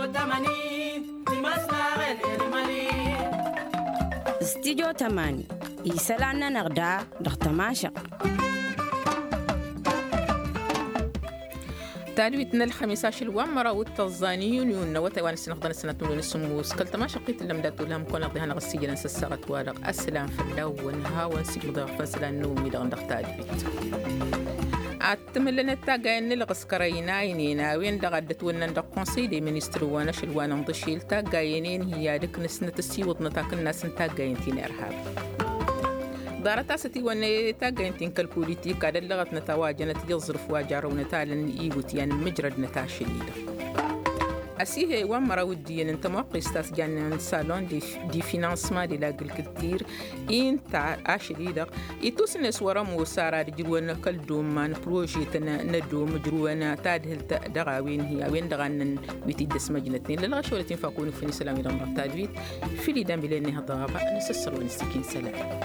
استديو تماني يسالنا نغدا دختماشق تالويتنا الخميسة شلوان مرا والتزانيون يونوتا وان سنخدن السنة مليون السموس كلت ما شقيت اللي مدات لهم كون أقضيها نغسي جلن سساغت وارق أسلام في اللون هاون سيقل ضغ فسلان نومي دغن دغ تالويت أتملنا تاقاين الغسكرينا ينينا وين دغدت ونن دغ قنصي دي منيستر وانا شلوان نضشيل تاقاينين هي دك نسنة السيوضنا تاكن ناس تاقاين تين إرهاب دارتا ستي وانا تاقاين تين كالبوليتيك على اللغة نتواجنة يظرف واجار ونتالن إيوتيان مجرد نتاشليدا أسيه ومرا وديا أنت موقع استاس جان سالون دي فينانسمان دي لاغريكولتور إن تاع أشريدق يتوسن سورا موسارا جرونا كل دومان بروجي تنا ندوم جرونا تادهل دغاوين هي وين دغان ويتي دس مجنتين للا شولتين فاقوني فيني سلامي دم تادويت في لي دام بلاني هضابا نسسر ونستكين سلام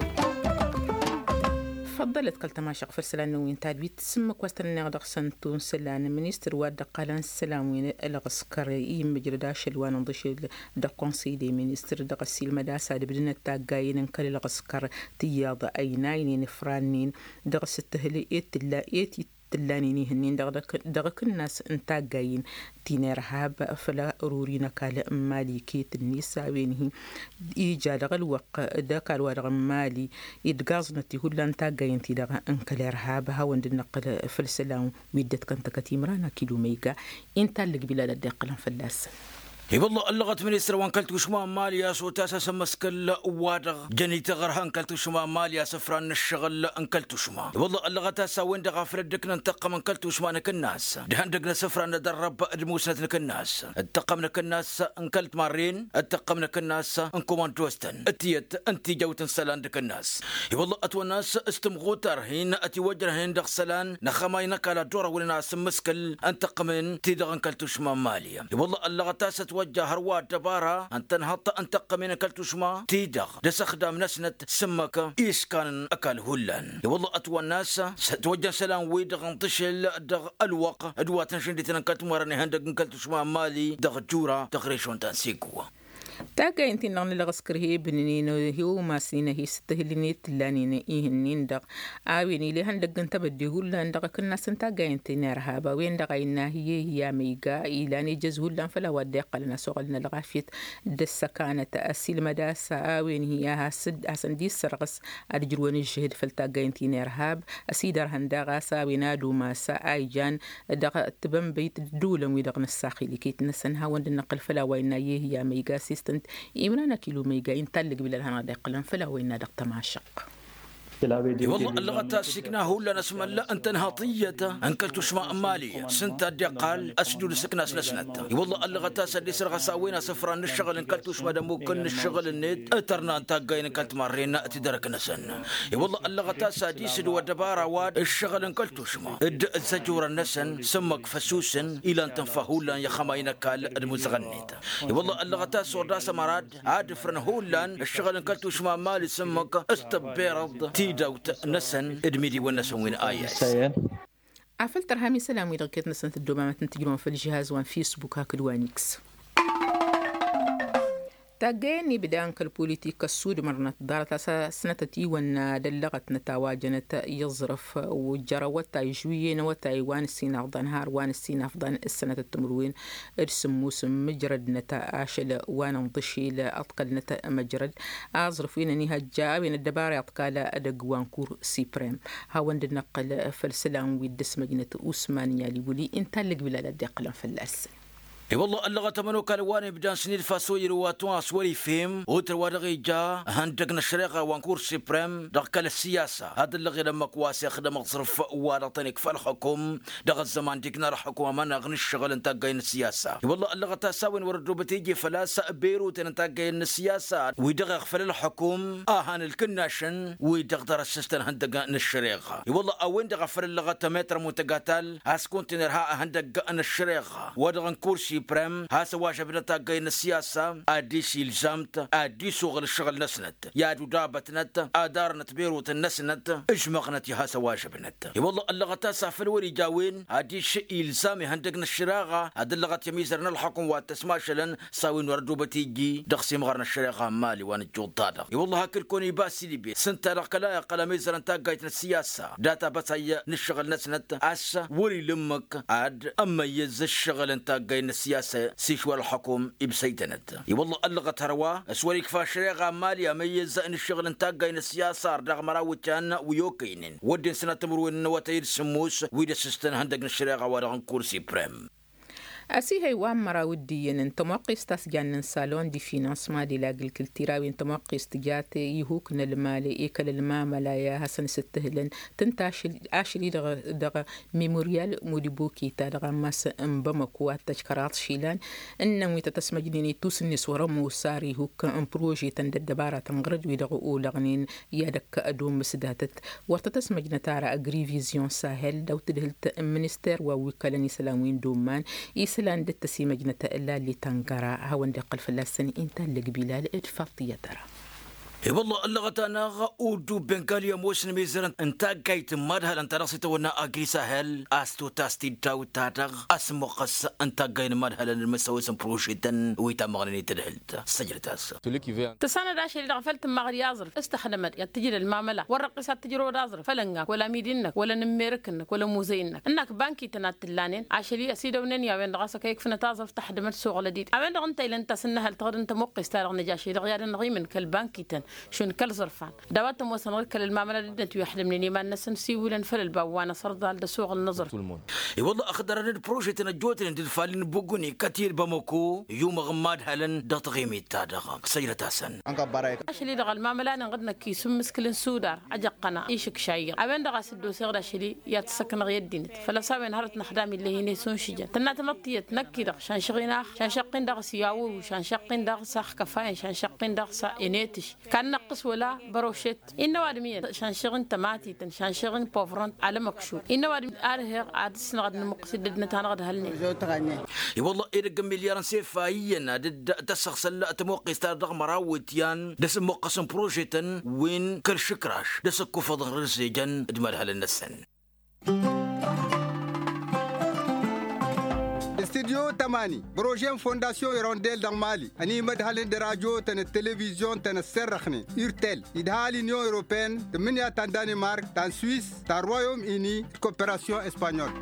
فضلت كل تماشق فرسلان وين تادويت سمك وستن نغدق سنتون سلان منيستر واد قالان سلام وين الغسكري مجردا شلوان نضشي دقونسي دي منيستر دقسي المداسة بدنا تاقاين كل الغسكر تياض أيناين نفرانين دقس التهلي إيتي تلانيني هنين دغك الناس انتاقاين تينير هاب فلا رورينا كالا مالي النساء وينهي إيجا دغ الوق داك الوارغ مالي إدقازنا تيهولا انتاقاين تي دغ انكالير هاب هاوند النقل فلسلام ويدت كنت كتيمرانا كيلو ميقا انتا اللي قبلا لديقلا فلاس اي والله اللغت منيستر وان كلت وشما ماليا سوتاسا سمسكل وادغ جنيت غرهان كلت وشما ماليا سفران الشغل انكلت وشما والله اللغت سا وين دغ فردكنا انتقم انكلت وشما نك الناس دهن دغنا سفران ندرب ادموسنت نك الناس اتقم نك الناس انكلت مارين اتقم نك الناس انكم توستن اتيت انت جوت سلان دك الناس اي والله اتو الناس استمغوتر هين اتي وجر هين دغ سلان نخماينك على دور ولنا سمسكل انتقمن تي دغ انكلت وشما ماليا اي والله اللغت وجه هروات دبارة أنت نهط أنتق من أكلت شما تيدغ دسخدم نسنة سمك إيش كان أكل هلان والله أتوى الناس ستوجه سلام ويدغ انطشل دغ الوق أدوات نشندي تنكلت مرني هندق نكلت شما مالي دغ جورا دغ ريشون تنسيقوا تاقا انتين لغن لغسكر هي بنينو هيو ماسينا هي ستهليني تلانينا إيهنين دغ آويني لي هندق انتبدي هولان دغ كنا سنتاقا انتين ارهابا وين دغ إنا هي ميقا إيلاني جز هولان فلا وديقا لنا سوغلنا لغافيت دسا كانت أسيل مداسا آوين هي هاسن دي سرغس أرجروان الجهد فلتاقا انتين ارهاب أسيدر هندغا ساوينا دو ماسا آيجان دغ تبن بيت دولم ويدغ نساخي لكيت نسنها وند نقل فلا وينا هي ميقا سيستن إيمانا كيلو ميجا ينتلق بلا دقلن فلا وين دق تماشق والله اللغة سكنا هو لنا اسم الله أنت نهاطية أنكلت شماء مالية سنت دقال أسجل سكنا سلسنت والله اللغة سدي سرغ ساوينا سفران الشغل أنكلت شماء دمو كن الشغل النت أترنا أنت قاين أنكلت مرينا أتدرك نسن والله اللغة سدي سدو الدبارة واد الشغل أنكلت شماء الزجور النسن سمك فسوسن إلى أن تنفهولا يا خماينا كال المزغنيت والله اللغة سوردا سمراد عاد فرنهولان الشغل أنكلت شماء مالي سمك استبيرض دوت نسن ادميدي ونسن وين آيات عفل ترهامي سلام إذا كنت نسن الدوبامة تنتجرون في الجهاز وان فيسبوك هاكدوانيكس تاقيني بدانك البوليتيكا السود مرنت دارت سنتتي وان دلغت نتاواجنت يظرف وجروتا يجوين وتا وان السين أفضان هار وان السين أفضان السنة التمروين ارسم موسم مجرد نتا آشل وان انضشي لأطقل نتا مجرد أظرفين اني هجا وين الدباري أطقال أدق وانكور سيبريم هاوان دنقل فالسلام ويدس مجنة أوسمانيا لولي انتالق بلا لدقلا فالأس اي والله اللغة تمنو كالواني بدان سنيد فاسوي رواتوان سوري فيم وتروادغي جا هندقنا الشريقة وانكور سيبريم دغكال السياسة هذا اللغة لما كواسي خدم مصرف وارطينك فالحكم دغ الزمان ديكنا الحكومة ما نغني الشغل انتا قاين السياسة اي والله اللغة تساوين وردو بتيجي فلاسة بيروت انتا قاين السياسة ويدغ اغفل الحكوم هان الكناشن ويدغ در السيستن هندقنا الشريقة اي والله اوين دغ فل اللغة متر متقاتل هاسكون تنرها هندقنا الشريقة ودغ نكور بريم هاسا واش بنتا قاين السياسة اديش يلزمت ادي شغل الشغل نسنت يا دابت نت ادارنت بيروت النسنت اجمغنت يا هاسا واش بنت والله اللغة تاسع في الوري جاوين اديش يلزامي هندقنا الشراغة هاد اللغة يميزرنا الحكم واتسماشلن ساوين وردو بتيجي دخسي مغرنا الشراغة مالي وان الجود طادق والله هاكل كوني باسي لي بي سنت رقلا قلا ميزر انت قايتنا السياسة داتا بس هي نشغل نسنت اسا وري لمك عاد اما يز الشغل انت قاين السياسة سيشوى الحكم ابسيتنت والله اللغة تروا اسوري كفا شراغة مالي اميز ان الشغل انت قاين السياسة رغم راوتان ويوكينين ودين سنة تمروين وتير سموس ويدا سستن هندقنا الشراغة ورغن كورسي بريم أسي هي وامرا وديا انت موقيس تسجان سالون دي فينانسما دي لاجل كالتيراوي انت موقيس تجاتي يهوكنا المالي ايكال الماملايا هسن ستهلن تنتاشل اشلي دغ ميموريال موديبوكي تادغ ماس امبمكو تشكرات شيلان انه تتسمجنيني توسنس ورمو ساري هوك ام بروجي تندد دبارة تنغرد ويدغ اولغنين يادك ادوم مسداتت وتتسمجنا تارا اجري فيزيون ساهل دو تدهلت منستر ووكالني سلاموين دومان إسلام دتسي مجنة إلا اللي تنقرأ هون دقل فلسني إنت اللي قبيلة الفاطية ترى والله اللغة أنا غاودو بنغاليا موسن ميزرن انت قايت مادها انت راسيت ونا اجي سهل استو تاستي داو تاتغ اسمو قص انت قاين مادها للمسوي سم بروجيتن ويتا مغني تدهلت سجلتاس تسانا داشي اللي غفلت مغري يازرف استخدمت يا تجي المعاملة ورقصات تجرو دازرف فلنك ولا ميدينك ولا نميركنك ولا موزينك انك بانكي تناتلانين عشلي اسيدو ونين يا وين راسك هيك فينا تازرف تحدمت سوق لديد اوين انت اللي انت سنها تغد انت موقس تارغ نجاشي غير نغي من كالبانكي تن شون كل ظرفان دواتهم وصلوا كل المعاملة دنت يحلم مني ما الناس نسيو لنا فل البوانا صرت على سوق النظر والله اخضر البروجيت الجوت اللي الفالين بوغوني كثير بمكو يوم غماد هلن دط غيمي تادغ سيرة حسن اش اللي دغ المعاملة انا غدنا كيس مسكلن سودار عجقنا ايشك شاير ابين دغ سدو سيغدا شلي يا تسكن غيدين فلا ساوي نهارت نخدامي اللي هي نسون شجا تنات نطيت نكيد شان شغينا شان شقين دغ سياو شان شقين دغ ساخ كفاين شان شقين دغ سا انيتش كان نقص ولا بروشت إنه وادمية شان شغن تماتي تن شان شغن بوفرون على مكشوف إنه وادم أرهق عاد سنغد نمقصد نتانا غد هلني والله إرقم مليار سيفاينا دد تسخ لا تموقع استردغ مراوتيان دس موقسم بروجيتن وين كل شكراش دس كفض رزيجن دمال هلنسن Studio Tamani, projet Fondation Hirondelle dans Mali. Ani madhalen de radio, de télévision, de serrachni, Urtel. Idhal Union Européenne, de Minia tan Danemark, tan Suisse, tan Royaume-Uni, coopération espagnole.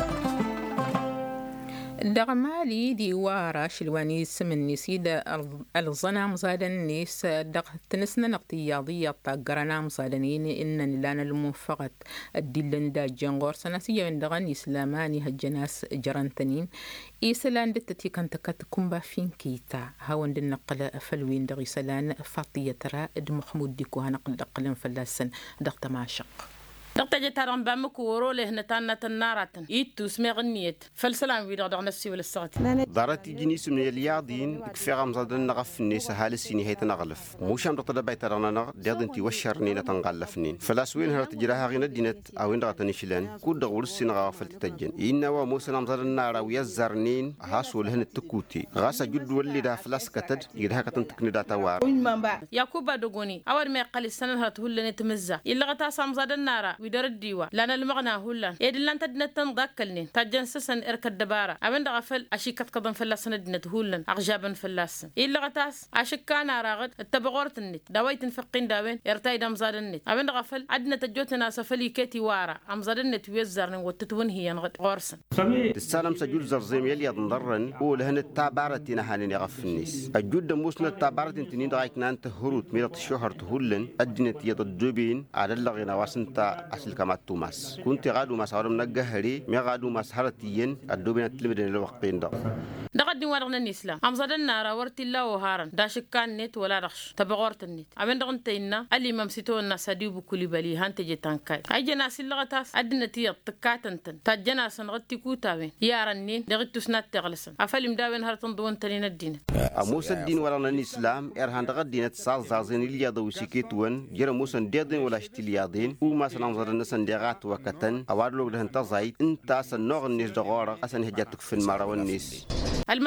دغمالي ديوارا شلواني سمني سيدا الظنام زادنيس دغ تنسنا نقطياضية طاقرنا مصادنين إن لنا الموفقة الدلن دا جنغور سناسية من دغني سلاماني هالجناس جرانتنين إيسلان دتتي كانت كتكمبا فين كيتا هاون دن نقل فلوين دغي سلان فاطية ترى اد محمود ديكو هنقل دقلن فلاسن دغ تماشق دقتجي ترى بامك وروله نتانا تنارة يتو سمغنيت فالسلام ويدغ دغ نفسي والسغت دارت جيني سمني الياضين كفي غمزة نغف الناس هال السيني هي تنغلف موش عم تطلب بيت رانا ديض انتي وشرني نتنغلفنين فلاسوين هل تجراها غير دينت او ان غتني فلان كود دغور السين غافل تتجن إن وموسى نمزة النار ويزرنين هاسو لهن التكوتي غاسا جد ولي دا فلاس كتد يدها كتنتكني دا توار ياكوبا دوغوني اول ما يقال السنه هتهل نتمزا الا غتا سامزة النار ويدر الديوا لنا المغنى هلا يدلان تدنتن ضاكلني تجنسسن اركد دبارة ابن دغفل اشيكت قدم فلاسن دنت هولن اغجابن فلاس الا غتاس اشكانا راغد التبغورت النت داويت فقين داوين ارتاي دم زاد النت ابن دغفل عدنا تجوتنا سفلي كيتي وارا ام زاد النت ويزرن وتتون هي نغد غورسن السلام سجول زرزيم يلي ضرن ولهن التابارتنا هاني غف الناس الجود موسنا التابارت انتني دايك نانت هروت ميرت الشهر تهولن ادنت يضجبين على اللغينا واسنتا كما توماس كنت غادو مسارم نجهري ما غادو مسهرتين الدوبين التلميذ الوقتين ده دغدي ورغنا الاسلام ام زدنا راورت الله وهارن داشكان نت ولا رخش تبغورت النت ابن دغنتينا اللي ممسيتو الناس ديو بكل بالي هانتجي تانكاي اي جناس اللغتاس ادنتي تكاتنتن تجناس نغتي كوتاوين يارنين دغتو سنات تغلسن افلم داوين هرتن دون تنين الدين موسى الدين ورغنا الاسلام ارهان دغدي نتصال زازين اللي يدو سيكيتون جرى موسى ديدين ولا شتليادين وما سننظر سندغات وكتن اوادلو ده انت زايد انت سنوغ الناس دغور اسن هجاتك في المره والناس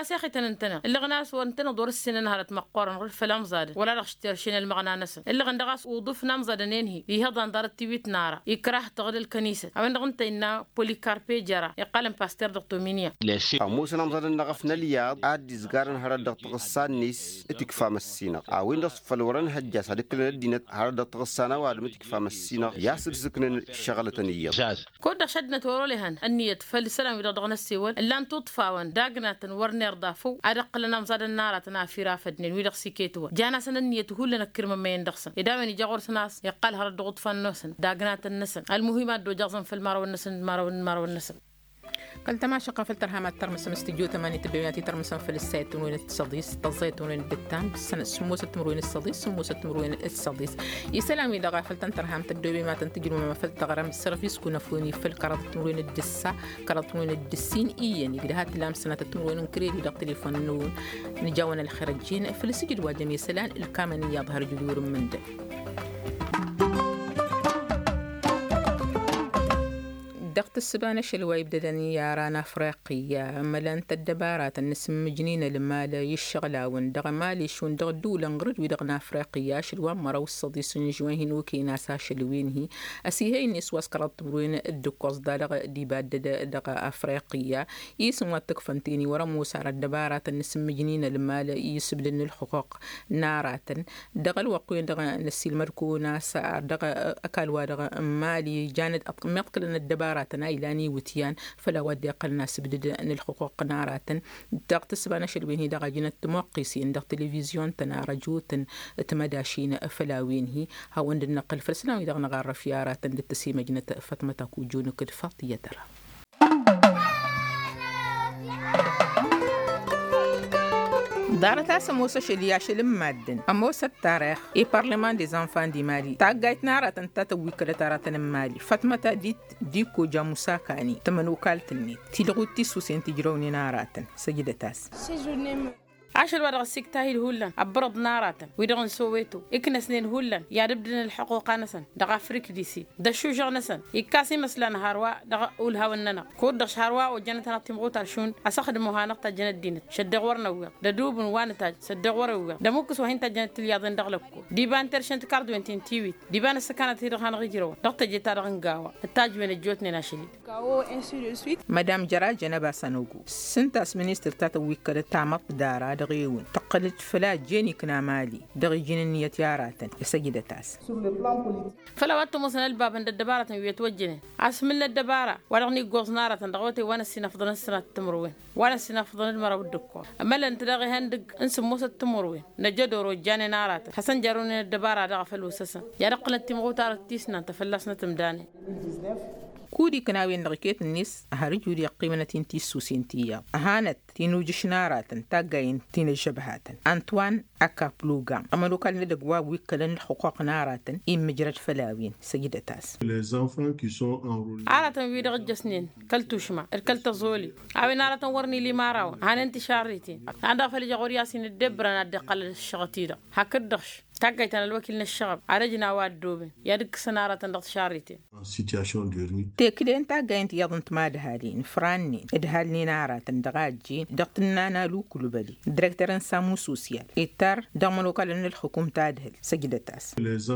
ما سيخي تنتنا اللي غناس وانتنا دور السنة نهارت مقورن غير فلام زاد ولا رخش ترشين المغنى نسن اللي غندغاس وضفنا مزاد نينهي يهضا دار التيويت نارا يكره تغل الكنيسة أوين غنت إنا بوليكاربي جرا يقالن باستر دكتومينيا موسى نمزاد نغفنا لياض عاد زقارن هرد تغسان نيس اتكفى مسينا أوين دس فلورن هجاس هدك الدينت هرد تغسانا وعلم اتكفى مسينا ياسر سكن الشغلة نية كود شدنا تورولهن النية فالسلام إذا ضغنا السوال اللي أن تطفاون داقنا ورنير ضافو أدق لنا مزاد النار تنافيرا فدنين ويدق سيكيتوا جانا سن النية هو لنا كرم ما يندقسن إذا من يجور سناس يقال هرد ضغط فالنسن داقنا النسن المهمات دو جازن في المرة والنسن المرة والنسن قلت ما شقا في الترهامات ترمسن استجو 8 تبيناتي ترمسن في السيتون وين التصديس تزيتون وين الدتام سنة سموسة تمروين الصديس سموسة تمروين التصديس يسلام إذا غافل ترهام تدوبي ما تنتجر ما فل تغرم السرفيس كنا فوني في الكرات تمروين الدسة كرات تمروين الدسين إياني قد هات لام سنة تمروين كريدي دا تليفون نون نجاون الخرجين في السجل واجم يسلان الكامن يظهر جدور من ده دقت السبانة شلوي بددني يارانا أفريقيا ملان تدبارات النسم مجنين لما لا يشغلاون دغ مالي شون دغ دولا نغرد ودغنا أفريقيا شلوان مرو الصديس نجوين وكي ناسا شلوين هي أسيهي نسوا سكرات تمروين الدكوز دغ ديباد دغ أفريقيا يسموا التكفنتيني ورمو سار الدبارات النسم مجنين لما لا يسبلن الحقوق نارات دغ الوقوين دغ نسي المركو ناسا دغ أكالوا دغ مالي جاند مقلن الدبارات إلاني وتيان فلا ودي أقل ناس بدد أن الحقوق نارات دقت السبانة شلوين هي دغاجين تموقسين دغ تلفزيون تنارجوت تمداشين فلاوين هي هاوند النقل فلسنا ويدغ نغار فيارات للتسيمة جنة فاطمة كوجون كد فاطية ترى دارتا سموسة شليا شلم مادن أموسة التاريخ إي برلمان دي زنفان دي مالي تاقايت نارا تنتاتا ويكرة تاراتن مالي فاطمة ديت ديكو جاموسا كاني تمن وكالة النيت تلغوتي سوسين تجروني ناراتن سجدتاس عشر ورق السكتاهي الهولن أبرد ناراتن ويدغن سويتو إكنا سنين هولن يادبدن الحقوق نسن دغا فريك ديسي دشو جغ نسن يكاسي مثلا هاروا دغا أولها وننا كود دغش هاروا وجنتنا تمغوت عرشون أسخدموها نقطة جنة دينت شدغ ورنا ويغ ددوب وانتاج صدغ ورا ويغ دموكس وهنتا جنة الياضن دغلبكو ديبان ترشنت كاردو انتين تيويت ديبان السكانة تيرغان غيجرو دغتا جيتا دغن غاوا التاج من الجوتني ناشلي مدام جرا جنبا سانوغو سنتاس منيستر تاتا ويكالة تامط دارا دغيون تقلت فلا جيني كنا مالي دغي جننية ياراتن يسجد تاس فلا وقت مثلا الباب عند الدبارة يتوجني اسم الله الدبارة ورغني جوز نارة دغوتي وانا السنة فضل السنة التمروين وانا السنة فضل المرة والدكو اما لان تلاقي هندق انسم موسى التمروين نجدو رجاني نارات حسن جاروني الدبارة دغ فلوسسا يا رقل التمغو تارتيسنا تفلسنا تمداني كودي كناوين لغيكيت الناس هارجو دي قيمة تنتي سوسينتيا هانت تينو جشنارات تاقاين تين الشبهات أنطوان أكابلوغان أمالو كان لدقوا ويكالن الحقوق نارات إم مجرد فلاوين سيدة تاس عارة ويدغ الجسنين كلتو شما الكلتو زولي عاوي نارة ورني لي ماراون هان انتشاريتين عندها فلجا غورياسين الدبران الدقال الشغطيرة هكدخش تاقايتان الوكيل الشغب عرجنا واد دوبين يدك سنارة ضغط شاريتين تكلين تاقاين تيضن تماد هالين فرانين ادهالني نارة دغاجين دغتنا نالو كل بالي دركترن سامو سوسيال إتار دغمنو كالن الحكوم تادهل سجدتاس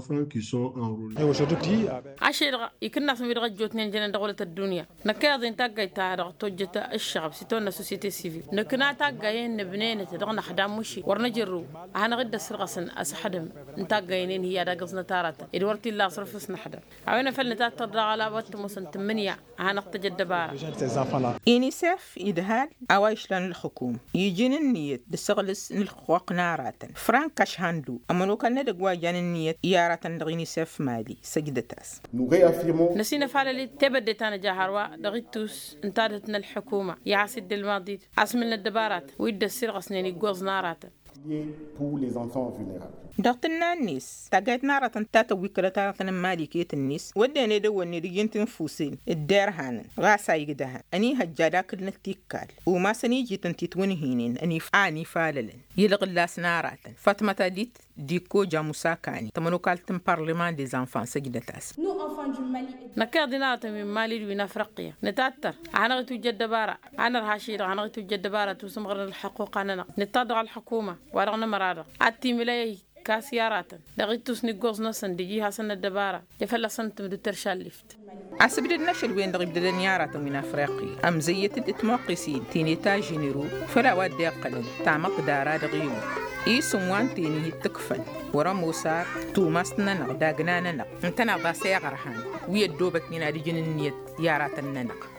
عشر يكنا سمي دغجوتنين جنن دغولة الدنيا نكاضين تاقايتا دغتوجة الشغب سيتونا سوسيتي سيفيل نكنا تاقاين نبنين تدغنا حدام مشي ورنجرو هانا غد السرغسن أسحدم نتاقاينين هي داقصنا تارتا إدوارتي الله صرفس نحدا عوينا فلنتات تردغالا بطموسن تمنيا هنقتج الدبارة إنيساف إدهال أوايش لان الحكوم يجين النية دسغلس نلحقوق نارات فرانكاش هاندو أمانو كان ندقوا جان النية إيارة دغينيساف مالي سجدتاس نسينا فعلا تبدتانا جاهروا دغيتوس انتادتنا الحكومة يعسد الماضي عسمنا الدبارات ويد السرغ سنين يقوز نارات دغتنا الناس تاقيت نارة تاتا ويكرة مالكية الناس وداني دو النريين تنفوسين الدار هانن غاسا يقدها أني هجادا كلنا تيكال وما سنيجي تنتيتوني هينين أني فعاني فاللن يلغ اللاس نارة فاطمة ديت ديكو جاموساكاني تمنو كالتم بارلمان دي زانفان سجدتاس نكا دينارة من مالي وين أفريقيا نتأثر أنا توجد دبارة أنا رهاشير أنا توجد دبارة توسمغر الحقوق أنا نتادر الحكومة ورغنا مرارة أتي ملاي كاسيارات لغيتوس نيغوز نسن ديجيها سنة الدبارة يفلا سنة بدو ترشال لفت عسبد النشل وين دغيب دنيارات من أفريقيا أم زية التموقسين تينيتا جينيرو فلا وادي قلن تعمق دارا دغيو إي سموان تيني تكفن ورا موسى توماس ننق داغنا ننق انتنا غاسي غرحان ويدوبك نينا دي جننيت يارات الننق